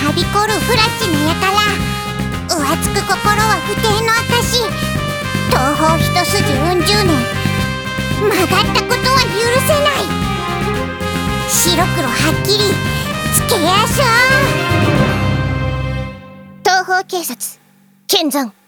はびこる不埒な輩、浮つく心は不貞の証。東方一筋うん十年、曲がったことは許せない。白黒はっきりつけやしょう。東方警察見参。